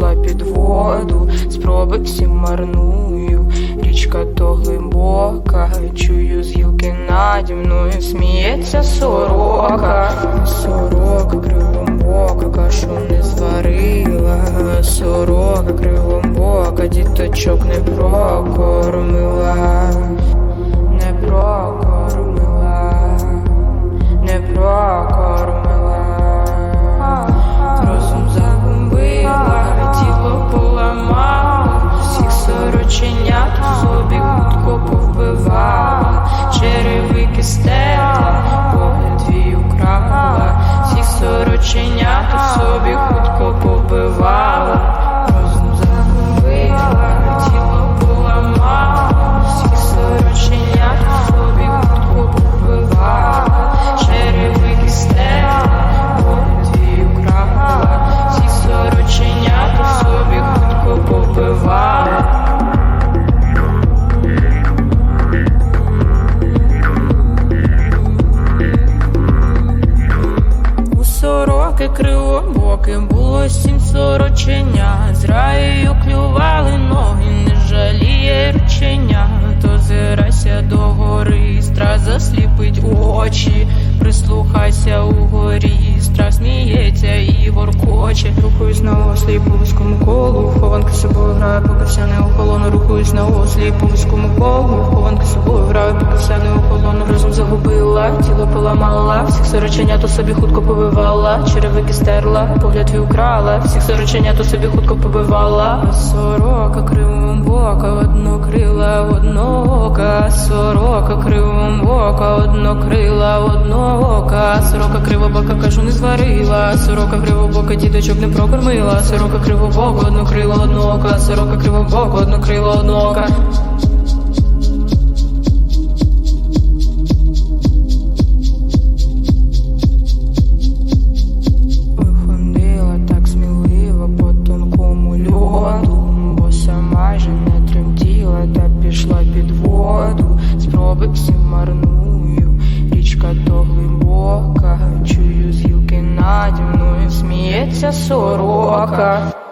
пішла під воду, спроби всі марную, річка то глибока, чую з гілки наді мною сміється сорока. Сорока кривомбока, кашу не зварила, сорока кривомбока, діточок не прокормила, не прокормила, не прокормила. Розум загубила, тіло поламала, всіх сороченят в собі хутко повбивала, черевики стерла, погляд твій украла, всіх сороченят в собі хутко побивала. Розум загубила, тіло поламала, всіх сороченят в собі хутко побивала, черевики стерла, погляд твій украла, всіх сороченят в собі хутко побивала. Сороки кривобоки було 7 сороченят, з раєю клювали ноги, не жаліє рученя. То зирайся до гори, страх засліпить очі, прислухайся угорі, страх сміється і воркоче. Рухаюсь на ослі по вузькому колу, хованки з собою граю, поки вся не охолону. Рухаюсь на ослі по вузькому колу, хованки з собою граю, поки вся не охолону. Розум загубила, тіло поламала, всіх сороченят у собі хутко побивала, черевики стерла, погляд твій украла, всіх сороченят у собі хутко побивала. Сорока кривомбока, однокрила, одноока, сорока кривомбока, однокрила, одноока, сорока кривобока, кажу не зварила, сорока кривобока, діточок не прокормила, сорока кривобока, однокрила, одноока, сорока кривобока, однокрила, одноока. Пішла під воду, спроби всі марную, річка то глибока, чую з гілки наді мною сміється сорока.